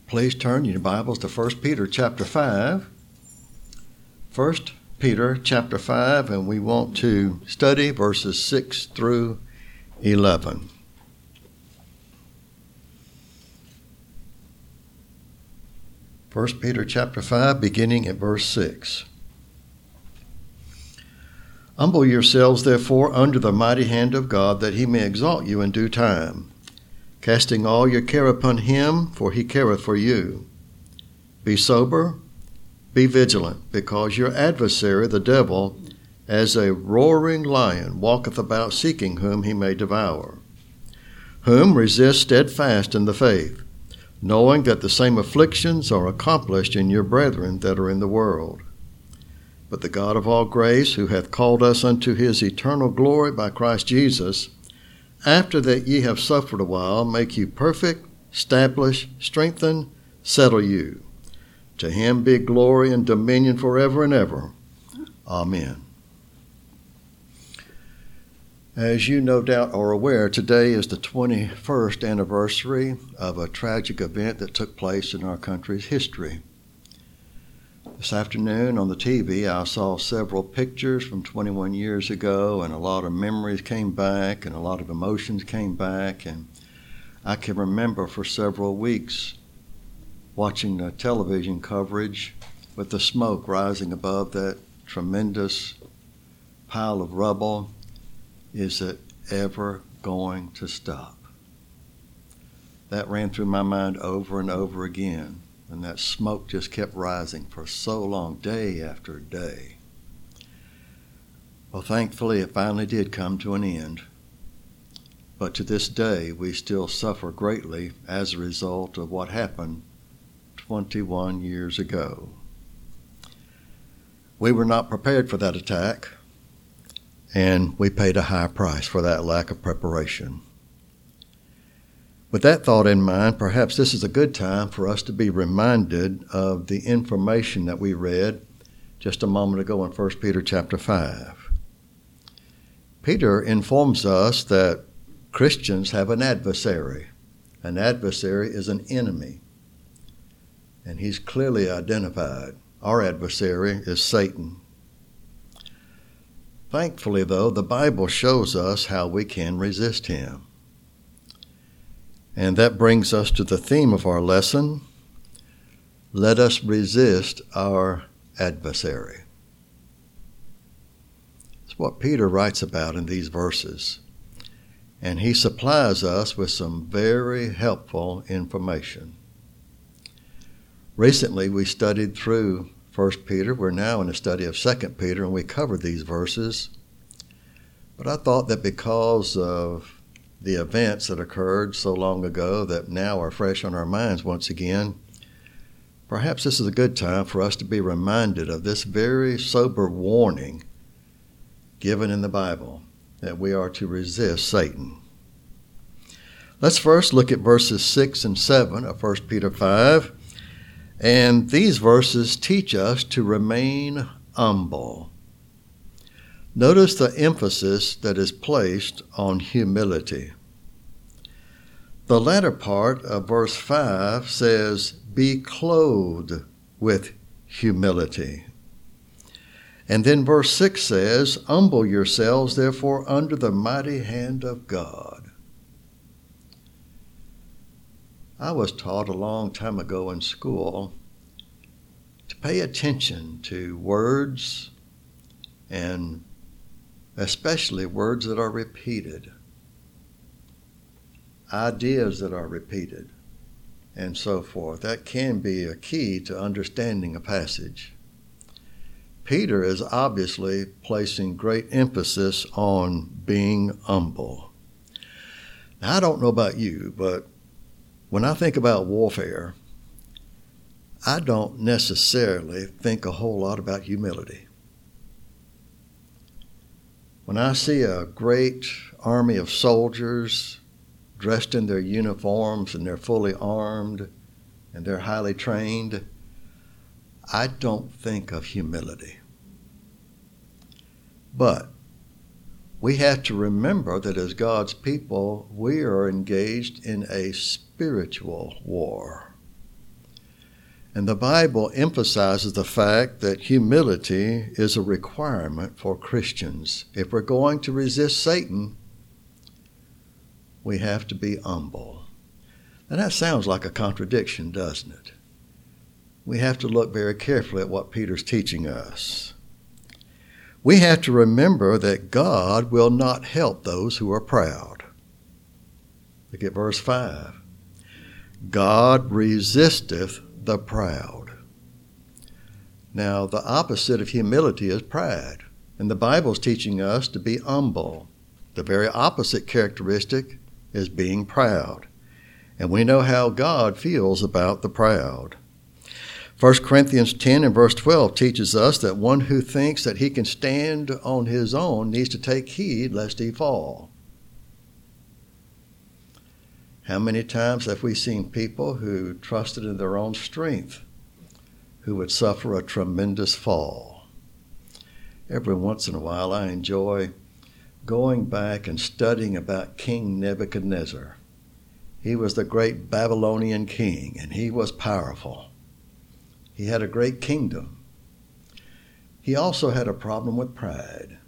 Please turn your Bibles to 1 Peter chapter 5. 1 Peter chapter 5, and we want to study verses 6 through 11. First Peter chapter 5, beginning at verse 6. Humble yourselves, therefore, under the mighty hand of God, that he may exalt you in due time, casting all your care upon him, for he careth for you. Be sober, be vigilant, because your adversary, the devil, as a roaring lion, walketh about seeking whom he may devour. Whom resist steadfast in the faith, knowing that the same afflictions are accomplished in your brethren that are in the world. But the God of all grace, who hath called us unto his eternal glory by Christ Jesus, after that ye have suffered a while, make you perfect, establish, strengthen, settle you. To him be glory and dominion forever and ever. Amen. As you no doubt are aware, today is the 21st anniversary of a tragic event that took place in our country's history. This afternoon on the TV, I saw several pictures from 21 years ago, and a lot of memories came back, and a lot of emotions came back, and I can remember for several weeks watching the television coverage with the smoke rising above that tremendous pile of rubble. Is it ever going to stop? That ran through my mind over and over again. And that smoke just kept rising for so long, day after day. Well, thankfully, it finally did come to an end. But to this day, we still suffer greatly as a result of what happened 21 years ago. We were not prepared for that attack, and we paid a high price for that lack of preparation. With that thought in mind, perhaps this is a good time for us to be reminded of the information that we read just a moment ago in 1 Peter chapter 5. Peter informs us that Christians have an adversary. An adversary is an enemy, and he's clearly identified. Our adversary is Satan. Thankfully, though, the Bible shows us how we can resist him. And that brings us to the theme of our lesson. Let us resist our adversary. It's what Peter writes about in these verses. And he supplies us with some very helpful information. Recently, we studied through 1 Peter. We're now in a study of 2 Peter, and we covered these verses. But I thought that because of the events that occurred so long ago that now are fresh on our minds once again, perhaps this is a good time for us to be reminded of this very sober warning given in the Bible that we are to resist Satan. Let's first look at verses 6 and 7 of 1 Peter 5. And these verses teach us to remain humble. Notice the emphasis that is placed on humility. The latter part of verse 5 says, be clothed with humility. And then verse 6 says, humble yourselves, therefore, under the mighty hand of God. I was taught a long time ago in school to pay attention to words, and especially words that are repeated, ideas that are repeated, and so forth. That can be a key to understanding a passage. Peter is obviously placing great emphasis on being humble. Now, I don't know about you, but when I think about warfare, I don't necessarily think a whole lot about humility. When I see a great army of soldiers dressed in their uniforms and they're fully armed and they're highly trained, I don't think of humility. But we have to remember that as God's people, we are engaged in a spiritual war. And the Bible emphasizes the fact that humility is a requirement for Christians. If we're going to resist Satan, we have to be humble. And that sounds like a contradiction, doesn't it? We have to look very carefully at what Peter's teaching us. We have to remember that God will not help those who are proud. Look at verse 5. God resisteth the proud. Now, the opposite of humility is pride. And the Bible's teaching us to be humble. The very opposite characteristic is being proud. And we know how God feels about the proud. 1 Corinthians 10 and verse 12 teaches us that one who thinks that he can stand on his own needs to take heed lest he fall. How many times have we seen people who trusted in their own strength who would suffer a tremendous fall? Every once in a while I enjoy going back and studying about King Nebuchadnezzar. He was the great Babylonian king, and he was powerful. He had a great kingdom. He also had a problem with pride.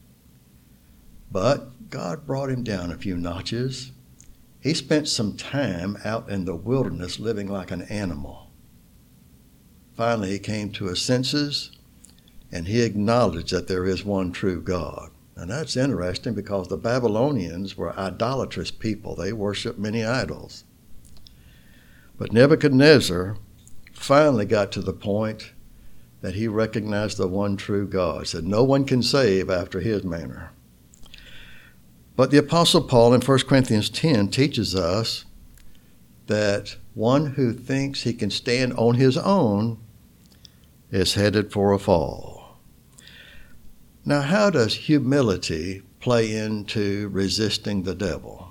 But God brought him down a few notches. He spent some time out in the wilderness living like an animal. Finally, he came to his senses, and he acknowledged that there is one true God. And that's interesting because the Babylonians were idolatrous people. They worshiped many idols. But Nebuchadnezzar finally got to the point that he recognized the one true God. Said, no one can save after his manner. But the Apostle Paul in 1 Corinthians 10 teaches us that one who thinks he can stand on his own is headed for a fall. Now, how does humility play into resisting the devil?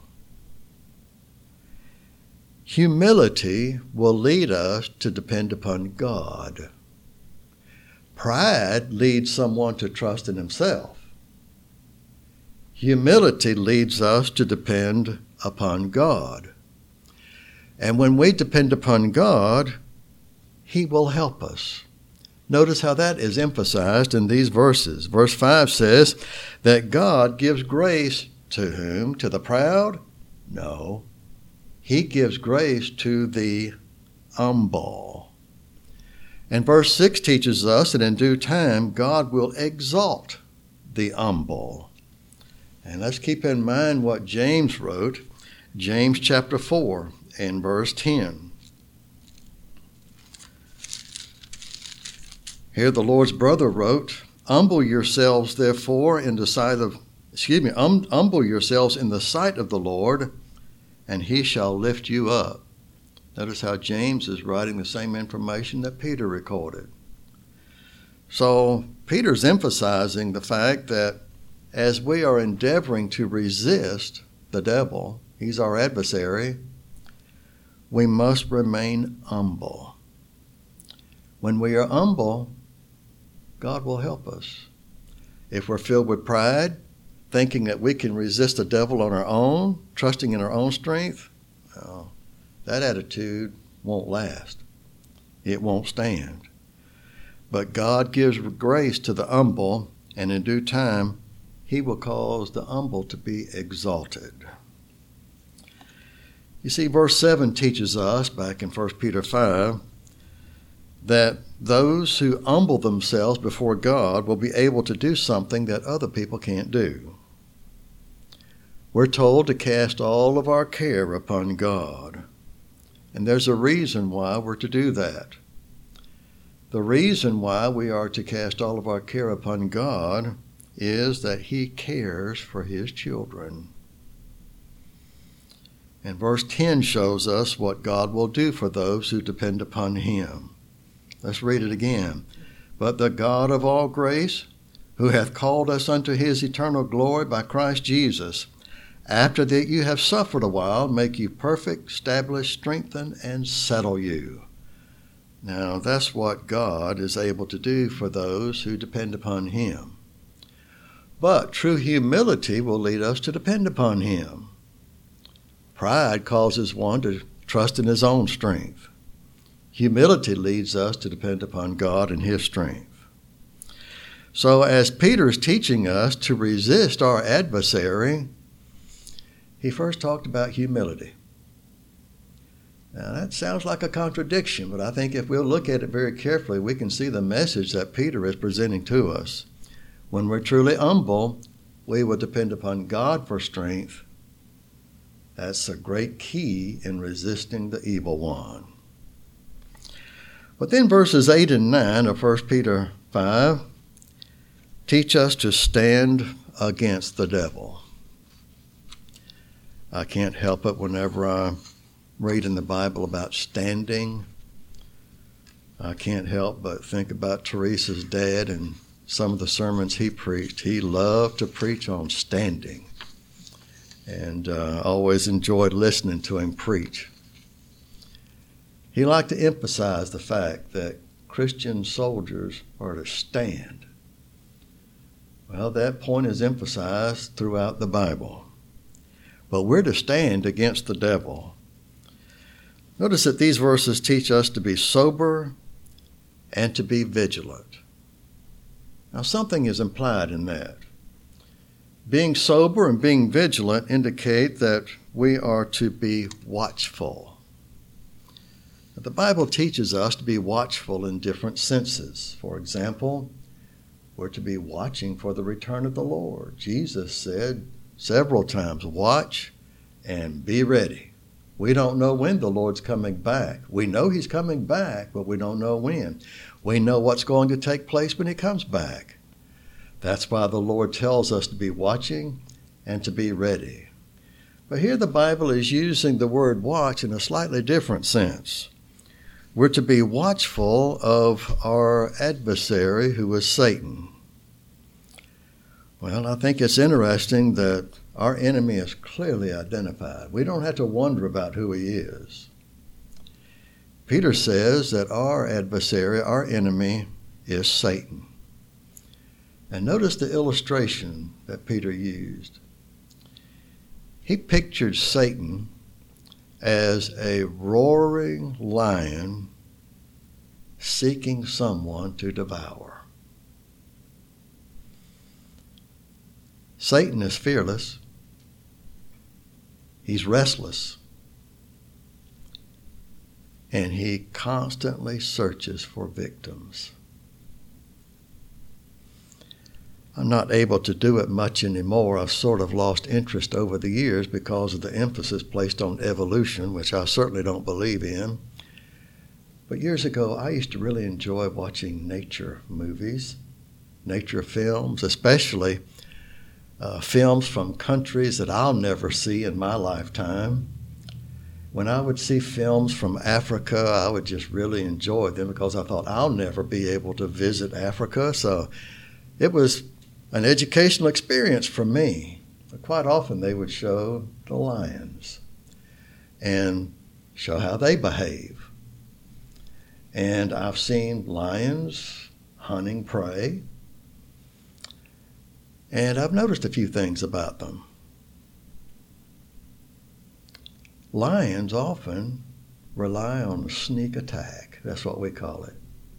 Humility will lead us to depend upon God. Pride leads someone to trust in himself. Humility leads us to depend upon God. And when we depend upon God, He will help us. Notice how that is emphasized in these verses. Verse 5 says that God gives grace to whom? To the proud? No. He gives grace to the humble. And verse 6 teaches us that in due time God will exalt the humble. And let's keep in mind what James wrote, James chapter 4 and verse 10. Here the Lord's brother wrote, humble yourselves therefore humble yourselves in the sight of the Lord, and he shall lift you up. Notice how James is writing the same information that Peter recorded. So Peter's emphasizing the fact that as we are endeavoring to resist the devil, he's our adversary, we must remain humble. When we are humble, God will help us. If we're filled with pride, thinking that we can resist the devil on our own, trusting in our own strength, well, that attitude won't last. It won't stand. But God gives grace to the humble, and in due time, He will cause the humble to be exalted. You see, verse 7 teaches us, back in 1 Peter 5, that those who humble themselves before God will be able to do something that other people can't do. We're told to cast all of our care upon God. And there's a reason why we're to do that. The reason why we are to cast all of our care upon God is that He cares for His children. And verse 10 shows us what God will do for those who depend upon Him. Let's read it again. But the God of all grace, who hath called us unto His eternal glory by Christ Jesus, after that you have suffered a while, make you perfect, establish, strengthen, and settle you. Now, that's what God is able to do for those who depend upon Him. But true humility will lead us to depend upon Him. Pride causes one to trust in his own strength. Humility leads us to depend upon God and His strength. So as Peter is teaching us to resist our adversary, he first talked about humility. Now that sounds like a contradiction, but I think if we'll look at it very carefully, we can see the message that Peter is presenting to us. When we're truly humble, we will depend upon God for strength. That's a great key in resisting the evil one. But then verses 8 and 9 of 1 Peter 5 teach us to stand against the devil. I can't help it whenever I read in the Bible about standing. I can't help but think about Teresa's dad and some of the sermons he preached. He loved to preach on standing, and always enjoyed listening to him preach. He liked to emphasize the fact that Christian soldiers are to stand. Well, that point is emphasized throughout the Bible. But we're to stand against the devil. Notice that these verses teach us to be sober and to be vigilant. Now, something is implied in that. Being sober and being vigilant indicate that we are to be watchful. The Bible teaches us to be watchful in different senses. For example, we're to be watching for the return of the Lord. Jesus said several times, watch and be ready. We don't know when the Lord's coming back. We know He's coming back, but we don't know when. We know what's going to take place when He comes back. That's why the Lord tells us to be watching and to be ready. But here the Bible is using the word watch in a slightly different sense. We're to be watchful of our adversary, who is Satan. Well, I think it's interesting that our enemy is clearly identified. We don't have to wonder about who he is. Peter says that our adversary, our enemy, is Satan. And notice the illustration that Peter used. He pictured Satan as a roaring lion seeking someone to devour. Satan is fearless. He's restless. And he constantly searches for victims. I'm not able to do it much anymore. I've sort of lost interest over the years because of the emphasis placed on evolution, which I certainly don't believe in. But years ago, I used to really enjoy watching nature movies, nature films, especially films from countries that I'll never see in my lifetime. When I would see films from Africa, I would just really enjoy them because I thought I'll never be able to visit Africa. So it was an educational experience for me. But quite often they would show the lions and show how they behave. And I've seen lions hunting prey. And I've noticed a few things about them. Lions often rely on a sneak attack. That's what we call it.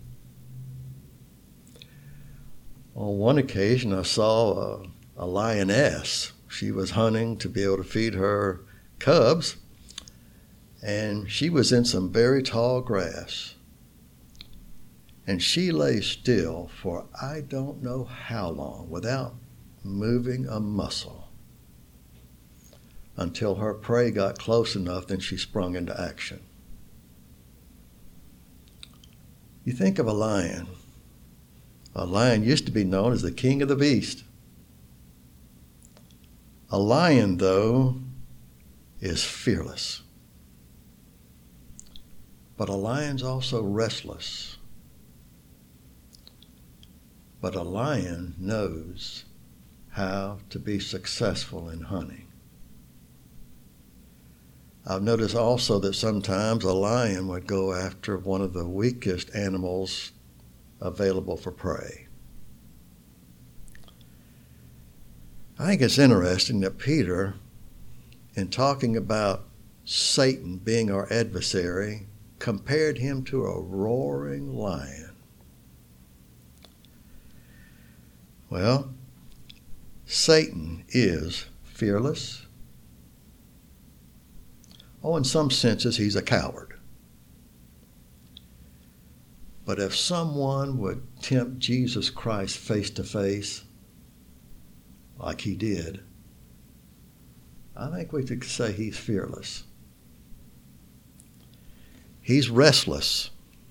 On one occasion, I saw a lioness. She was hunting to be able to feed her cubs, and she was in some very tall grass. And she lay still for I don't know how long without moving a muscle until her prey got close enough, then she sprung into action. You think of a lion. A lion used to be known as the king of the beast. A lion, though, is fearless. But a lion's also restless. But a lion knows how to be successful in hunting. I've noticed also that sometimes a lion would go after one of the weakest animals available for prey. I think it's interesting that Peter, in talking about Satan being our adversary, compared him to a roaring lion. Well, Satan is fearless. Oh, in some senses, he's a coward. But if someone would tempt Jesus Christ face to face, like he did, I think we could say he's fearless. He's restless,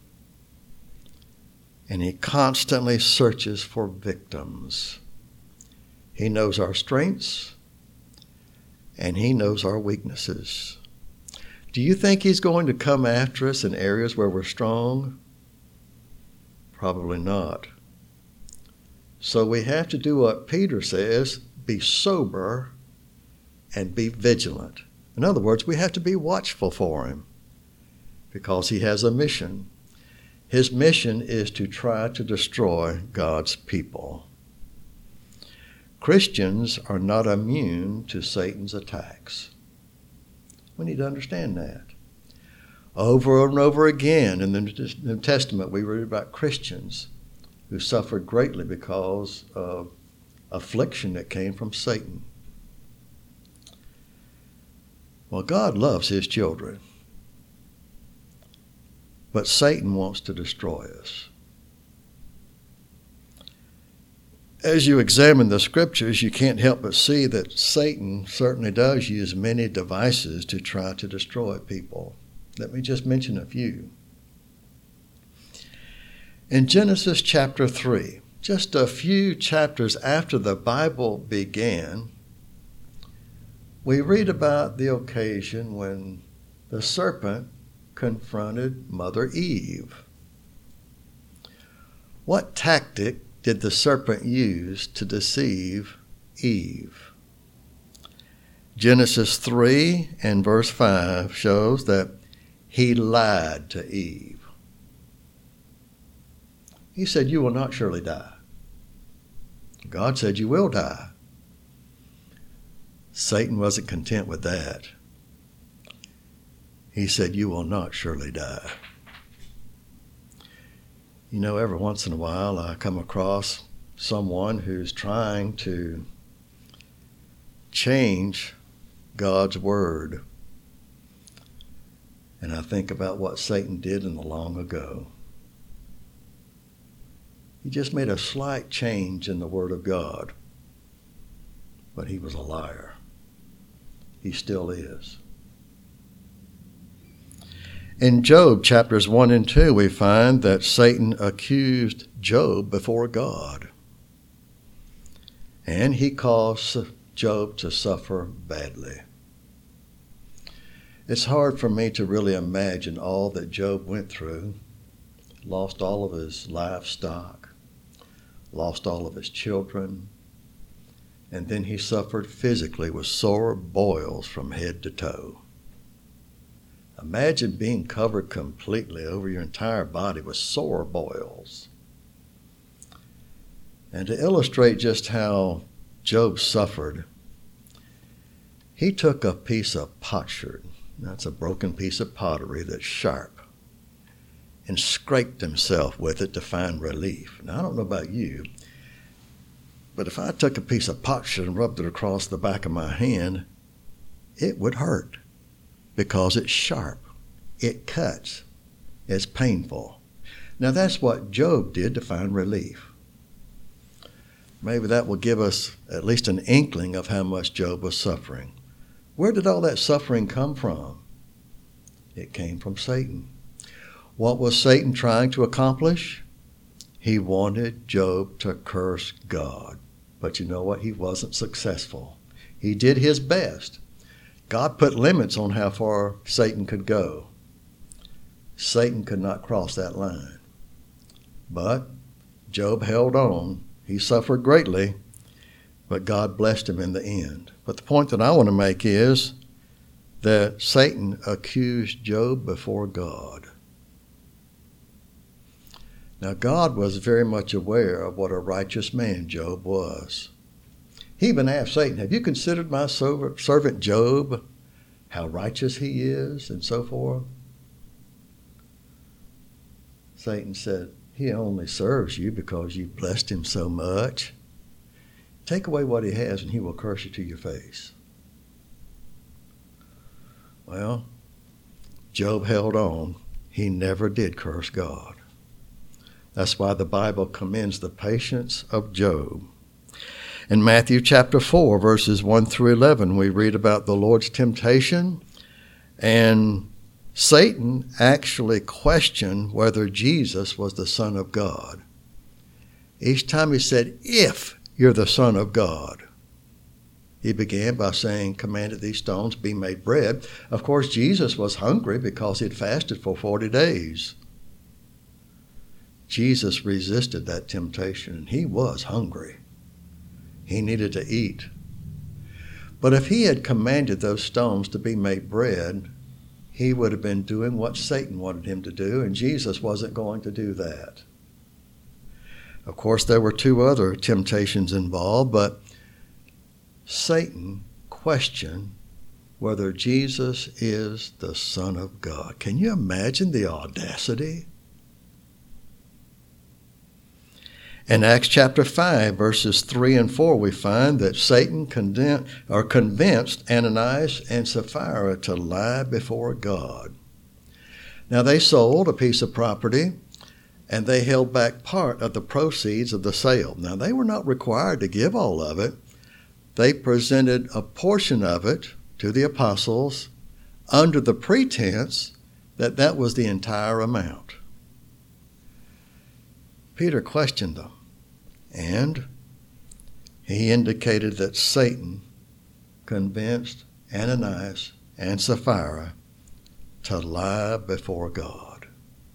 and he constantly searches for victims. He knows our strengths, and he knows our weaknesses. Do you think he's going to come after us in areas where we're strong? Probably not. So we have to do what Peter says, be sober and be vigilant. In other words, we have to be watchful for him because he has a mission. His mission is to try to destroy God's people. Christians are not immune to Satan's attacks. We need to understand that. Over and over again in the New Testament, we read about Christians who suffered greatly because of affliction that came from Satan. Well, God loves his children, but Satan wants to destroy us. As you examine the scriptures, you can't help but see that Satan certainly does use many devices to try to destroy people. Let me just mention a few. In Genesis chapter 3, just a few chapters after the Bible began, we read about the occasion when the serpent confronted Mother Eve. What tactic did the serpent use to deceive Eve? Genesis 3 and verse 5 shows that he lied to Eve. He said, "You will not surely die." God said, "You will die." Satan wasn't content with that. He said, "You will not surely die." You know, every once in a while I come across someone who's trying to change God's word. And I think about what Satan did in the long ago. He just made a slight change in the Word of God, but he was a liar. He still is. In Job chapters 1 and 2, we find that Satan accused Job before God, and he caused Job to suffer badly. It's hard for me to really imagine all that Job went through. Lost all of his livestock, lost all of his children, and then he suffered physically with sore boils from head to toe. Imagine being covered completely over your entire body with sore boils. And to illustrate just how Job suffered, he took a piece of potsherd. That's a broken piece of pottery that's sharp, and scraped himself with it to find relief. Now, I don't know about you, but if I took a piece of potsherd and rubbed it across the back of my hand, it would hurt because it's sharp. It cuts. It's painful. Now, that's what Job did to find relief. Maybe that will give us at least an inkling of how much Job was suffering. Where did all that suffering come from? It came from Satan. What was Satan trying to accomplish? He wanted Job to curse God. But you know what? He wasn't successful. He did his best. God put limits on how far Satan could go. Satan could not cross that line. But Job held on. He suffered greatly, but God blessed him in the end. But the point that I want to make is that Satan accused Job before God. Now, God was very much aware of what a righteous man Job was. He even asked Satan, "Have you considered my servant Job, how righteous he is," and so forth? Satan said, he only serves you because you blessed him so much. Take away what he has and he will curse you to your face. Well, Job held on. He never did curse God. That's why the Bible commends the patience of Job. In Matthew chapter 4, verses 1 through 11, we read about the Lord's temptation, and Satan actually questioned whether Jesus was the Son of God. Each time he said, if you're the Son of God. He began by saying, commanded these stones be made bread. Of course, Jesus was hungry because he'd fasted for 40 days. Jesus resisted that temptation, and he was hungry. He needed to eat. But if he had commanded those stones to be made bread, he would have been doing what Satan wanted him to do, and Jesus wasn't going to do that. Of course, there were two other temptations involved, but Satan questioned whether Jesus is the Son of God. Can you imagine the audacity? In Acts chapter 5, verses 3 and 4, we find that Satan convinced Ananias and Sapphira to lie before God. Now, they sold a piece of property, and they held back part of the proceeds of the sale. Now, they were not required to give all of it. They presented a portion of it to the apostles under the pretense that that was the entire amount. Peter questioned them, and he indicated that Satan convinced Ananias and Sapphira to lie before God.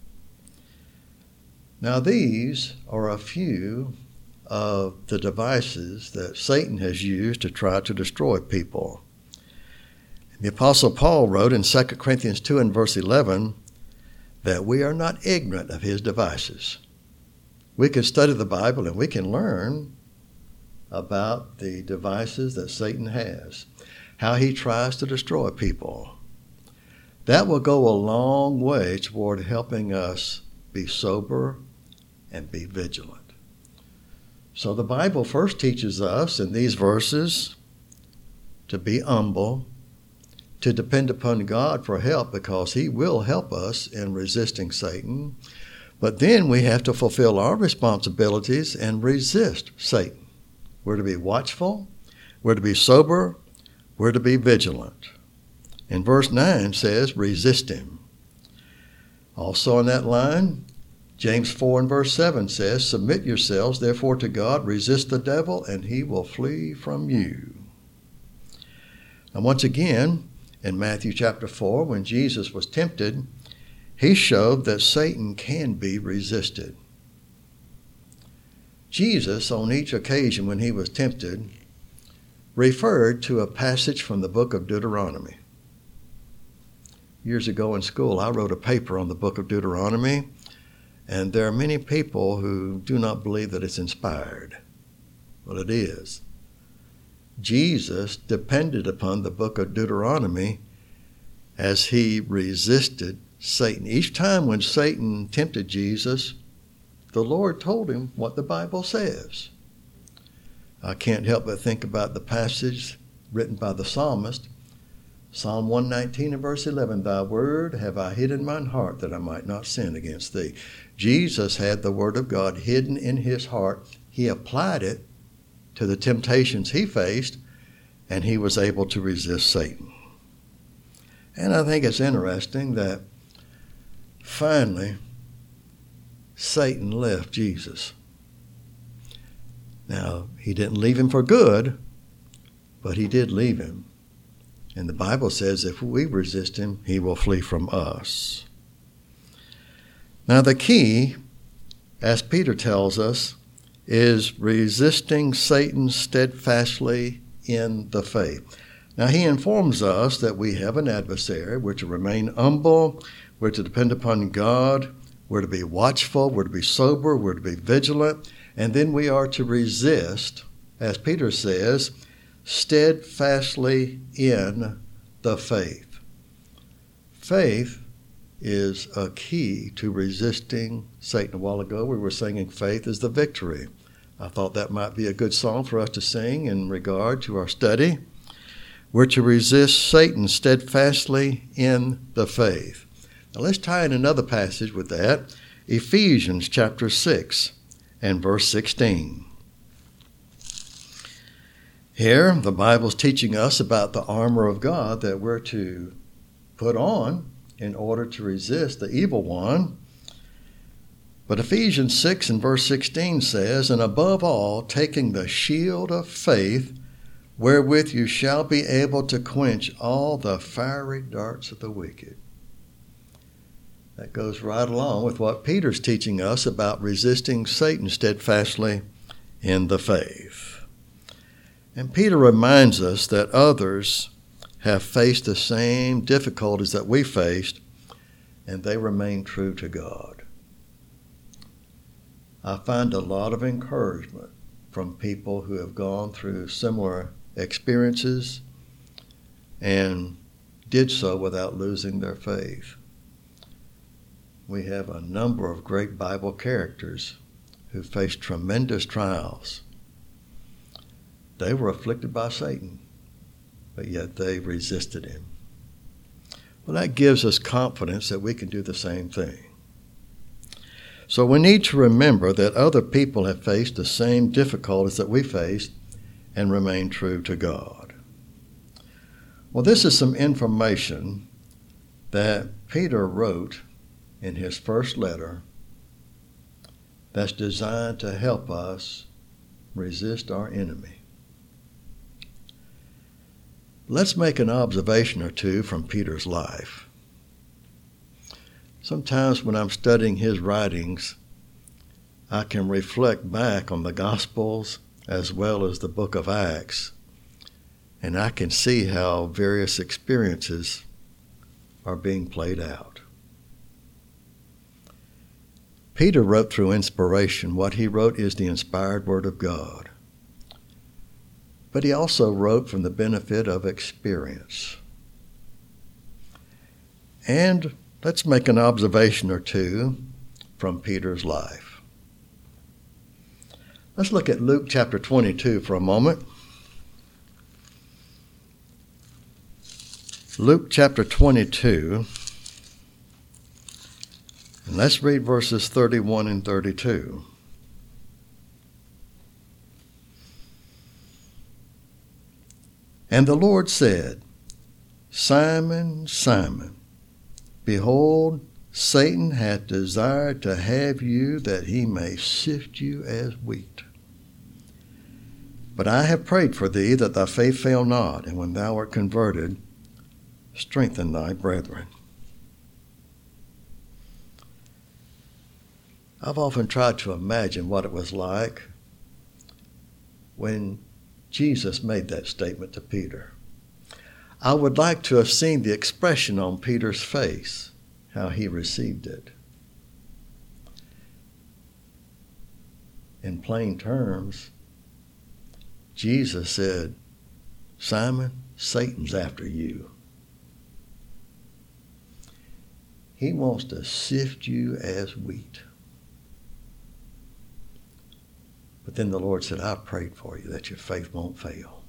Now, these are a few of the devices that Satan has used to try to destroy people. The Apostle Paul wrote in 2 Corinthians 2 and verse 11 that we are not ignorant of his devices. We can study the Bible and we can learn about the devices that Satan has, how he tries to destroy people. That will go a long way toward helping us be sober and be vigilant. So the Bible first teaches us in these verses to be humble, to depend upon God for help because he will help us in resisting Satan. But then we have to fulfill our responsibilities and resist Satan. We're to be watchful, we're to be sober, we're to be vigilant. And verse 9 says, resist him. Also in that line, James 4 and verse 7 says, submit yourselves therefore to God, resist the devil, and he will flee from you. Now once again, in Matthew chapter 4, when Jesus was tempted, he showed that Satan can be resisted. Jesus, on each occasion when he was tempted, referred to a passage from the book of Deuteronomy. Years ago in school, I wrote a paper on the book of Deuteronomy, and there are many people who do not believe that it's inspired. Well, it is. Jesus depended upon the book of Deuteronomy as he resisted Satan. Each time when Satan tempted Jesus, the Lord told him what the Bible says. I can't help but think about the passage written by the psalmist, Psalm 119 and verse 11, thy word have I hid in mine heart that I might not sin against thee. Jesus had the word of God hidden in his heart. He applied it to the temptations he faced, and he was able to resist Satan. And I think it's interesting that finally, Satan left Jesus. Now, he didn't leave him for good, but he did leave him. And the Bible says if we resist him, he will flee from us. Now, the key, as Peter tells us, is resisting Satan steadfastly in the faith. Now, he informs us that we have an adversary. We're to remain humble. We're to depend upon God. We're to be watchful. We're to be sober. We're to be vigilant. And then we are to resist, as Peter says, steadfastly in the faith. Faith is a key to resisting Satan. A while ago we were singing Faith is the Victory. I thought that might be a good song for us to sing in regard to our study. We're to resist Satan steadfastly in the faith. Now let's tie in another passage with that. Ephesians chapter 6 and verse 16. Here, the Bible's teaching us about the armor of God that we're to put on in order to resist the evil one. But Ephesians 6 and verse 16 says, "And above all, taking the shield of faith, wherewith you shall be able to quench all the fiery darts of the wicked." That goes right along with what Peter's teaching us about resisting Satan steadfastly in the faith. And Peter reminds us that others have faced the same difficulties that we faced, and they remain true to God. I find a lot of encouragement from people who have gone through similar experiences and did so without losing their faith. We have a number of great Bible characters who faced tremendous trials. They were afflicted by Satan, but yet they resisted him. Well, that gives us confidence that we can do the same thing. So we need to remember that other people have faced the same difficulties that we faced and remain true to God. Well, this is some information that Peter wrote in his first letter that's designed to help us resist our enemy. Let's make an observation or two from Peter's life. Sometimes when I'm studying his writings, I can reflect back on the Gospels as well as the book of Acts, and I can see how various experiences are being played out. Peter wrote through inspiration. What he wrote is the inspired Word of God. But he also wrote from the benefit of experience. And let's make an observation or two from Peter's life. Let's look at Luke chapter 22 for a moment. Luke chapter 22, and let's read verses 31 and 32. "And the Lord said, Simon, Simon, behold, Satan hath desired to have you that he may sift you as wheat. But I have prayed for thee that thy faith fail not, and when thou art converted, strengthen thy brethren." I've often tried to imagine what it was like when Jesus made that statement to Peter. I would like to have seen the expression on Peter's face, how he received it. In plain terms, Jesus said, "Simon, Satan's after you. He wants to sift you as wheat." But then the Lord said, "I prayed for you that your faith won't fail.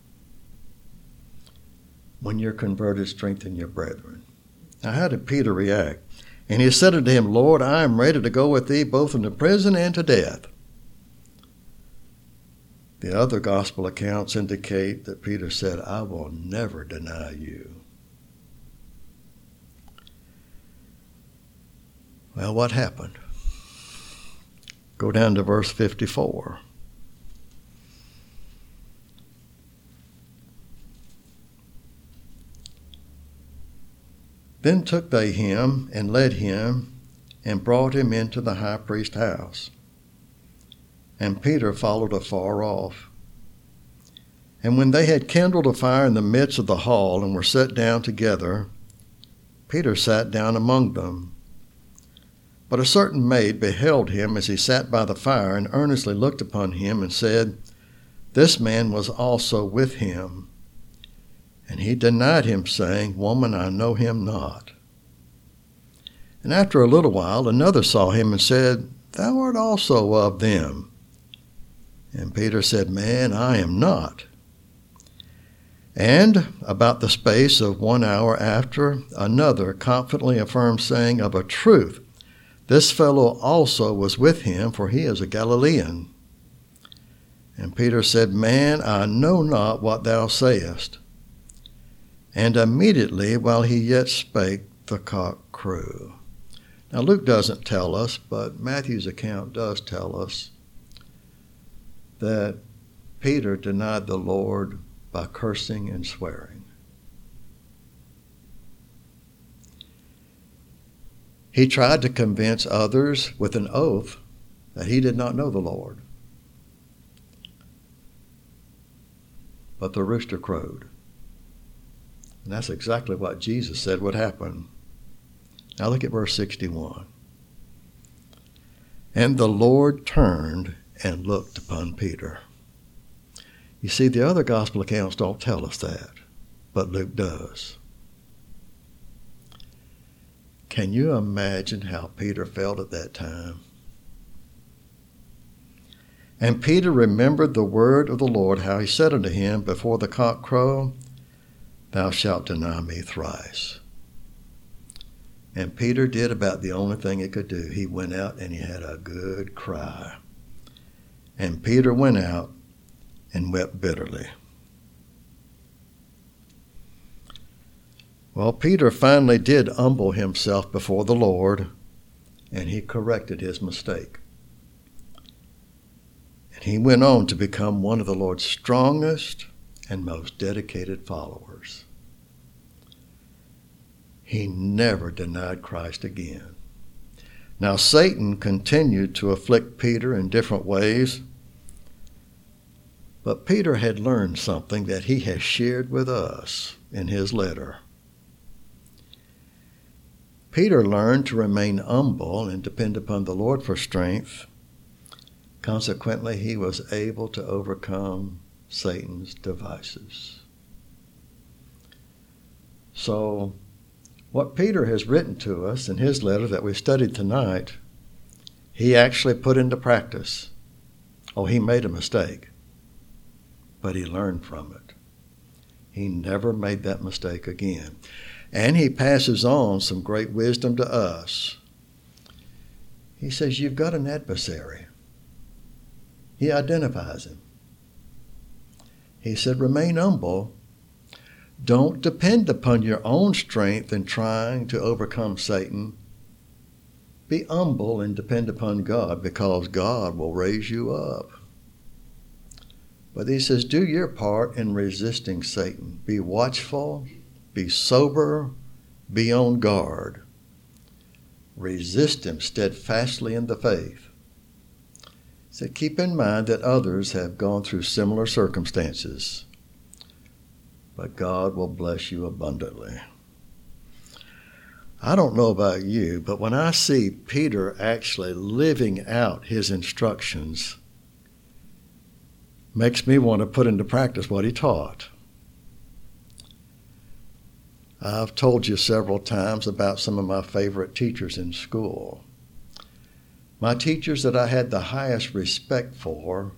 When you're converted, strengthen your brethren." Now, how did Peter react? "And he said unto him, Lord, I am ready to go with thee both into prison and to death." The other gospel accounts indicate that Peter said, "I will never deny you." Well, what happened? Go down to verse 54. "Then took they him and led him and brought him into the high priest's house. And Peter followed afar off. And when they had kindled a fire in the midst of the hall and were set down together, Peter sat down among them. But a certain maid beheld him as he sat by the fire, and earnestly looked upon him, and said, This man was also with him. And he denied him, saying, Woman, I know him not. And after a little while, another saw him and said, Thou art also of them. And Peter said, Man, I am not. And about the space of 1 hour after, another confidently affirmed, saying, Of a truth, this fellow also was with him, for he is a Galilean. And Peter said, Man, I know not what thou sayest. And immediately, while he yet spake, the cock crew. Now, Luke doesn't tell us, but Matthew's account does tell us that Peter denied the Lord by cursing and swearing. He tried to convince others with an oath that he did not know the Lord. But the rooster crowed. And that's exactly what Jesus said would happen. Now look at verse 61. And the Lord turned and looked upon Peter. You see, the other gospel accounts don't tell us that, but Luke does. Can you imagine how Peter felt at that time? And Peter remembered the word of the Lord, how he said unto him, Before the cock crow, thou shalt deny me thrice. And Peter did about the only thing he could do. He went out and he had a good cry. And Peter went out and wept bitterly. Well, Peter finally did humble himself before the Lord, and he corrected his mistake. And he went on to become one of the Lord's strongest and most dedicated followers. He never denied Christ again. Now, Satan continued to afflict Peter in different ways, but Peter had learned something that he has shared with us in his letter. Peter learned to remain humble and depend upon the Lord for strength. Consequently, he was able to overcome Satan's devices. So, what Peter has written to us in his letter that we studied tonight, he actually put into practice. Oh, he made a mistake, but he learned from it. He never made that mistake again. And he passes on some great wisdom to us. He says, you've got an adversary. He identifies him. He said, remain humble. Don't depend upon your own strength in trying to overcome Satan. Be humble and depend upon God, because God will raise you up. But he says, do your part in resisting Satan. Be watchful, be sober, be on guard. Resist him steadfastly in the faith. He said, keep in mind that others have gone through similar circumstances, but God will bless you abundantly. I don't know about you, but when I see Peter actually living out his instructions, makes me want to put into practice what he taught. I've told you several times about some of my favorite teachers in school. My teachers that I had the highest respect for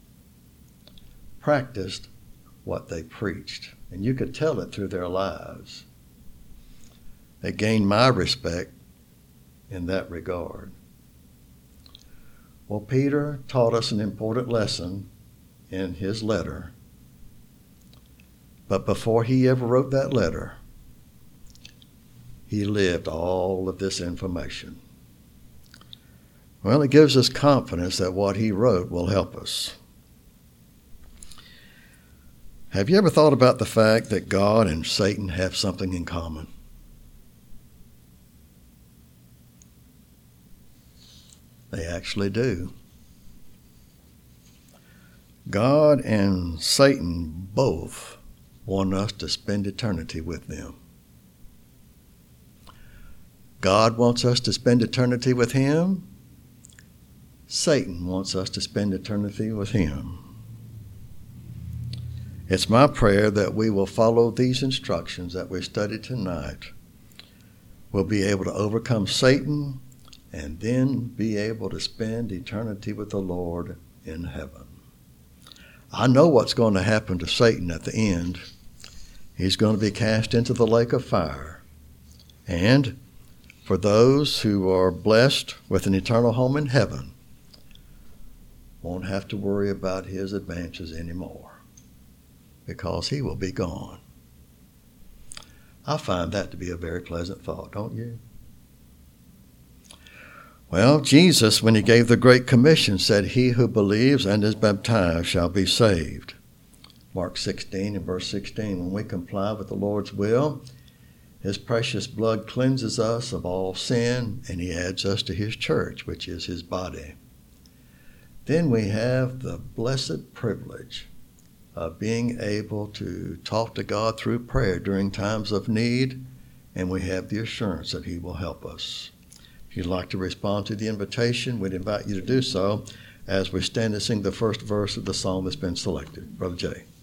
practiced what they preached, and you could tell it through their lives. They gained my respect in that regard. Well, Peter taught us an important lesson in his letter, but before he ever wrote that letter, he lived all of this information. Well, it gives us confidence that what he wrote will help us. Have you ever thought about the fact that God and Satan have something in common? They actually do. God and Satan both want us to spend eternity with them. God wants us to spend eternity with him. Satan wants us to spend eternity with him. It's my prayer that we will follow these instructions that we studied tonight will be able to overcome Satan and then be able to spend eternity with the Lord in heaven. I know what's going to happen to Satan at the end. He's going to be cast into the lake of fire. And for those who are blessed with an eternal home in heaven, won't have to worry about his advances anymore, because he will be gone. I find that to be a very pleasant thought, don't you? Well, Jesus, when he gave the Great Commission, said, "He who believes and is baptized shall be saved." Mark 16 and verse 16, when we comply with the Lord's will, his precious blood cleanses us of all sin, and he adds us to his church, which is his body. Then we have the blessed privilege of being able to talk to God through prayer during times of need, and we have the assurance that he will help us. If you'd like to respond to the invitation, we'd invite you to do so as we stand and sing the first verse of the song that's been selected. Brother Jay.